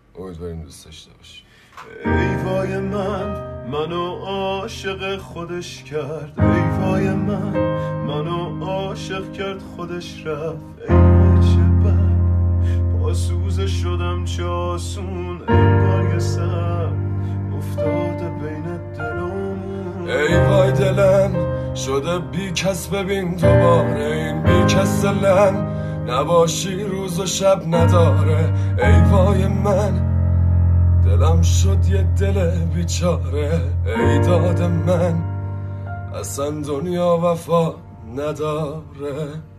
امیدواریم دوست داشته باشی. ای وای منو عاشق خودش کرد، ای وای منو عاشق کرد خودش رفت، ای وای چه بد پاسوزه شدم چه آسون، انگار یه سر افتاده بین دلامون. ای وای دلم شده بی کس، ببین دوباره این بی کس دلم نباشی روز و شب نداره. ای وای من دلم شد یه دل بیچاره، ای داد من اصلا دنیا وفا نداره.